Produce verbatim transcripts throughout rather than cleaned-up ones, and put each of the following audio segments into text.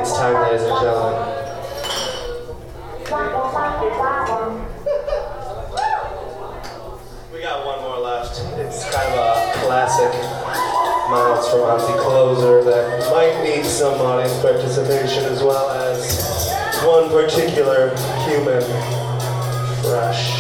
It's time, ladies and gentlemen. We got one more left. It's kind of a classic Miles Tremonti closer that might need some audience participation as well as one particular human crush.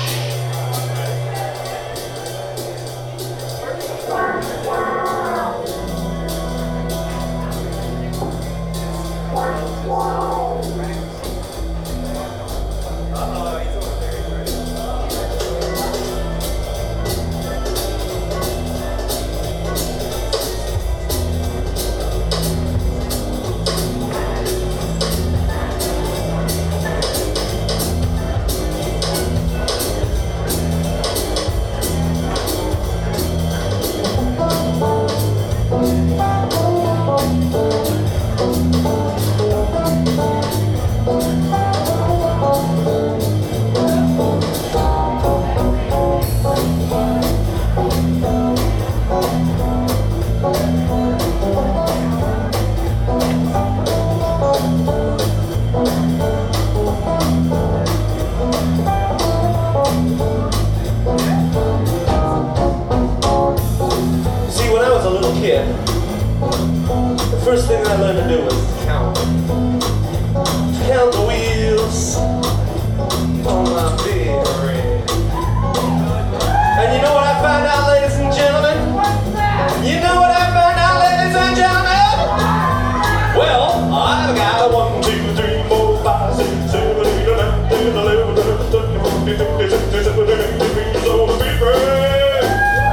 The first thing I learned to do was count. Count the wheels on my big rig. And you know what I found out, ladies and gentlemen? You know what I found out, ladies and gentlemen? Well, I've got a one, two, three, four, five, six, seven, eight, nine, ten, eleven, twelve, thirteen, fourteen, fifteen, sixteen, seventeen, eighteen, nineteen, on the big rig.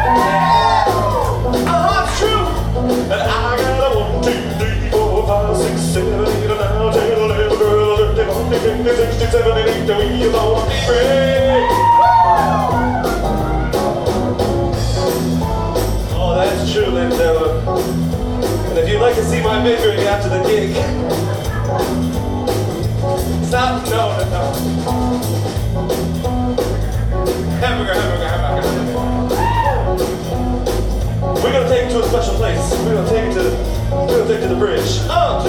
Uh-huh, it's true. And I got a one, two, three, four, five, six, seven, eight, nine, ten, eleven, twelve, thirteen, fourteen, fifteen, sixteen, seventeen, eighteen, wheels on the brake. Oh, that's true, ladies and gentlemen. And if you'd like to see my victory after the gig, stop, no, no, no. Hamburger, hamburger, hamburger, hamburger. We're gonna take it to a special place. We're gonna take it to, we're gonna take it to the bridge. Oh,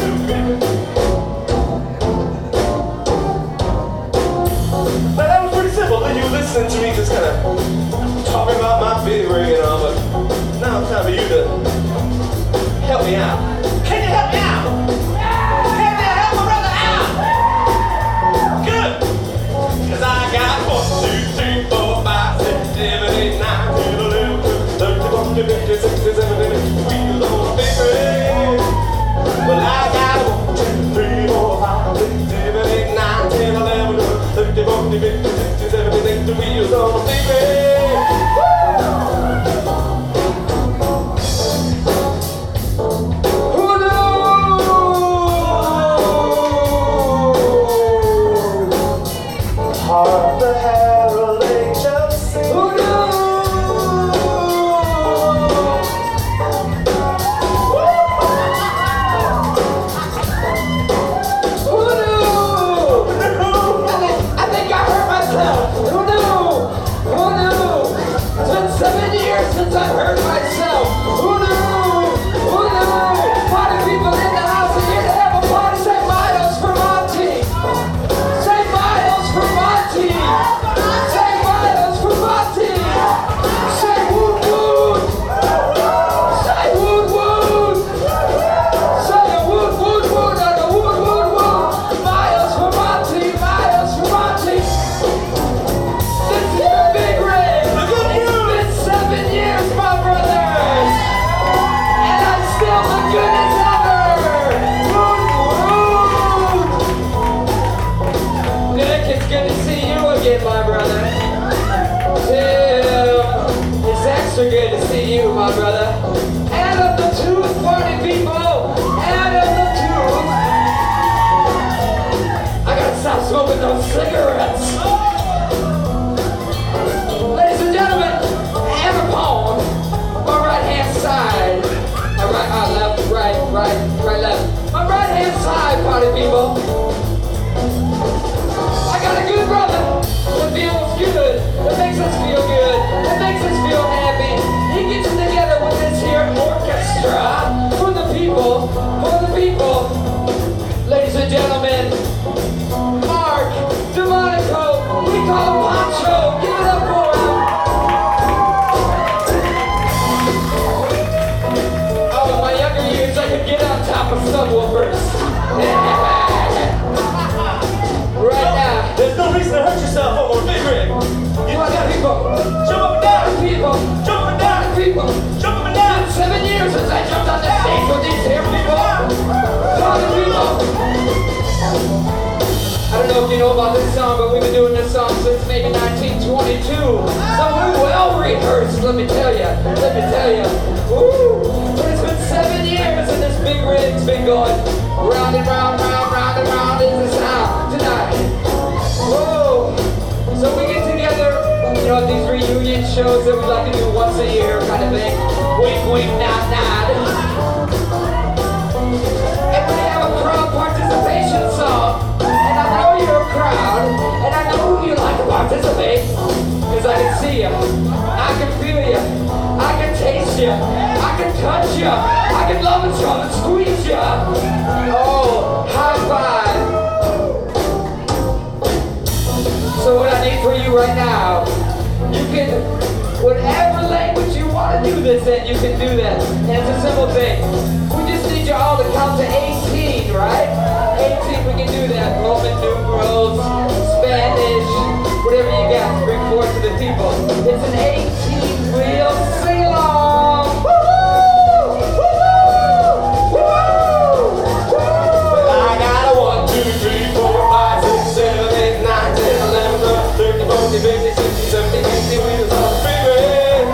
now that was pretty simple. Then you listening to me just kind of talking about my big rig and all, but now it's time for you to help me out. Can you help me out? Can you help my brother out? Good. Cause I got one, two, three, four, five, six, seven, eight, nine, ten, eleven, twelve, thirteen, fifteen, sixteen, seventeen, eighteen, wheels on the big rig. Well, I got one, two, three, four, five, six, seven, eight, nine, ten, eleven, twelve, thirteen, fourteen, fifteen, sixteen, seventeen, eighteen, wheels on the big rig. Heart the herald angels sing. Who knew? Who knew? I think, I think I hurt myself. Who knew? Who knew? It's been seven years since I hurt myself. Who knew? Who knew? Party people in the house are here to have a party. Say Miles for Monty. Say Miles for Monty. Say Miles for Monty. Say woot woot. Say woot woot. Say a woot woot woot and a woot woot woot. Miles for Monty. Miles for Monty. This is a big rig. It's been seven years, my brothers, and I'm still the good as ever. Woot woot. Nick, it's good to see you again, my brother. Tim, it's extra good to see you, my brother. Adam the Tooth, party people. Adam the Tooth. I gotta stop smoking those cigarettes. Ladies and gentlemen, Emma Palm, my right hand side. My right, uh, left, right, right, right, left. My right hand side, party people. I got a good brother that feels good, that makes us feel good, that makes us feel happy. He gets together with this here orchestra for the people, for the people. Ladies and let me tell you, let me tell you. Woo! But it's been seven years and this big rig's been going round and round, round, round and round in the sound tonight. Whoa! So we get together, you know, at these reunion shows that we like to do once a year kind of thing. Wink, wink, nod, nod. And we have a crowd participation song. And I know you're a crowd, and I know who you like to participate. Because I can see you, I can feel you, I can taste you, I can touch you, I can love and love and squeeze you. Oh, high five. So what I need for you right now, you can, whatever language you want to do this in, you can do that. And it's a simple thing. We just need you all to count to eighteen, right? eighteen, we can do that. Roman numerals, Spanish, whatever you got to bring forth to the people. It's an eighteen wheel sing-along. Woo-hoo! Woo-hoo! Woo-hoo! Well, I got a one, two, three, four, five, six, seven, eight, nine, ten, eleven, twelve, thirteen, fourteen, fifteen, sixteen, seventeen, eighteen wheels on the freeway.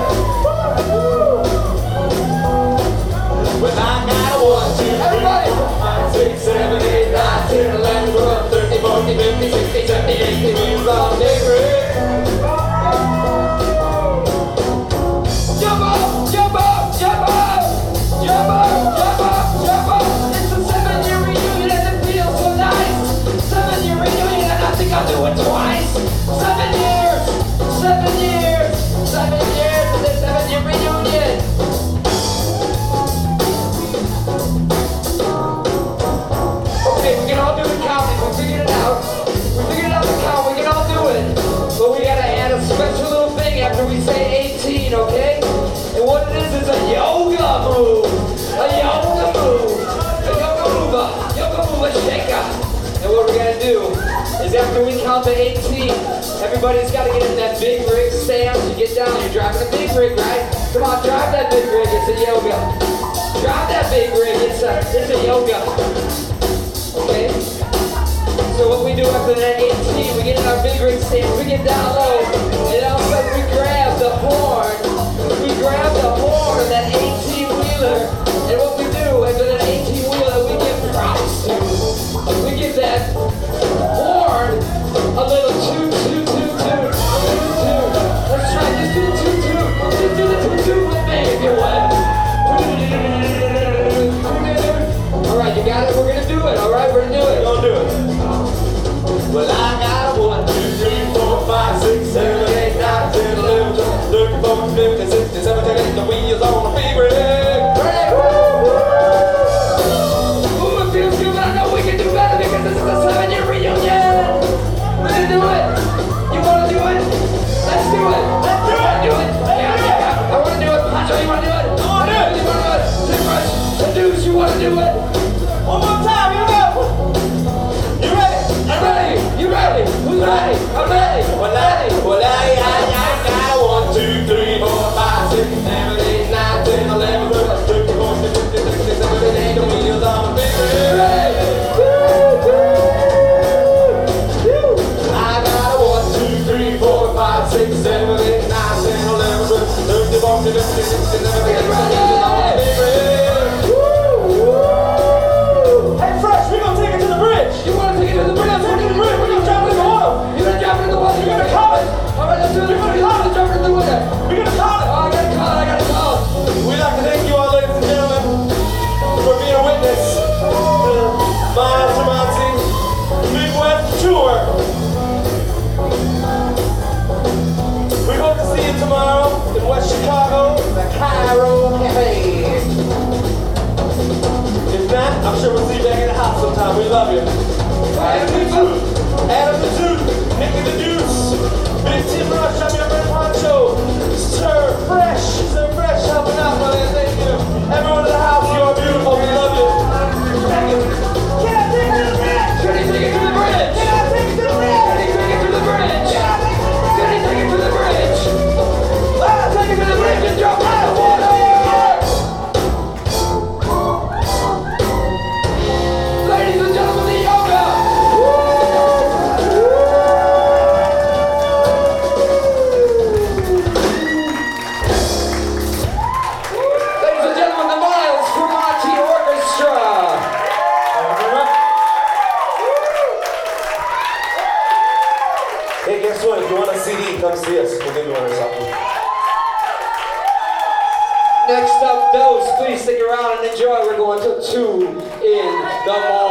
Well, I got a one, two, three, four, five, six, seven, eight, nine, ten, eleven, twelve, thirteen, fourteen, fifteen, sixteen, seventeen, eighteen wheels on the freeway. Jump up, jump up, jump up, jump up, jump up, jump up. It's a seven-year reunion and it feels so nice. Seven-year reunion and I think I'll do it twice. Seven years, seven years, seven years and a seven-year reunion. Okay, we can all do the counting. We figured it out. We figured out the count. We can all do it. But we gotta add a special little thing after we say eighteen, okay? And what it is is a yoga move. A yoga move. A yoga move. A yoga move. A shaker. And what we're gonna do is after we count to eighteen, everybody's gotta get in that big rig stance. You get down. You're driving a big rig, right? Come on, drive that big rig. It's a yoga. Drive that big rig. It's a, it's a yoga. Okay? So what we do after that eighteen, we get in our big rig stance, we get down low, and all of a sudden we grab the horn. We grab the horn of that eighteen wheeler, and what we do after that eighteen wheeler, we give props to. We give that horn a little toot, toot, toot, toot, toot, toot. Let's try, just do the toot, toot. Just do the toot, toot with me if you want. Alright, you got it? We're gonna do it, alright? We're gonna do it. We're gonna do it. Well, I got a one, two, three, four, five, six, seven, eight, nine, ten, eleven, twelve, thirteen, fourteen, fifteen, sixteen, seventeen, eighteen, the wheels on the big rig. Ready? Ooh, it feels good, but I know we can do better because this is a seven-year reunion. We're gonna do it. You wanna do it? Let's do it. Let's do it. Do it. Yeah, yeah, I wanna do it. Pancho, you wanna do it? I wanna do it. You wanna do it? Tim Rush, the Deuce, you wanna do it? One more time, here we go. You ready? I'm ready. You ready? Who's ready? I'm ready. Well, I, well, I, I, I got a one, two, three, four, five, six, seven, eight, nine, ten, eleven, twelve, thirteen, fourteen, fifteen, sixteen, seventeen, eighteen, the wheels on the big rig. I got a one, two, three, four, five, six, seven, eight, nine, ten, eleven, twelve, thirteen, fourteen, fifteen, sixteen, seventeen, eighteen, the wheels on the big rig. You want to take it to the bridge? We're going to the bridge. We're going to drop it in the water. You're going to drop it in the water. You're going to call it. All right, let's do it. You're going to call it. Drop it in the water. We're going to call it. Oh, I got to call it. I got to call it. We'd like to thank you all, ladies and gentlemen, for being a witness to the Miles Tremonti Midwest Tour. We hope to see you tomorrow in West Chicago, the Cairo Cafe. If not, I'm sure we'll see you back in the house sometime. We love you. Adam the Dude, Adam the Dude, Nicky the Deuce, Big Tim Rush, I'm your friend Pancho, Sir Fresh, Sir Fresh helping out, brother. Thank you. Everyone in the house, you are beautiful. We love you. Thank you. Can I take it to the bridge? Can I take it to the bridge? Can I take it to the bridge? Can I take it to the bridge? Can I take it to the bridge? I'll take it to the bridge and drop it in the water. Ladies and gentlemen, the yoga! Woo! enjoy. We're going to two in the morning.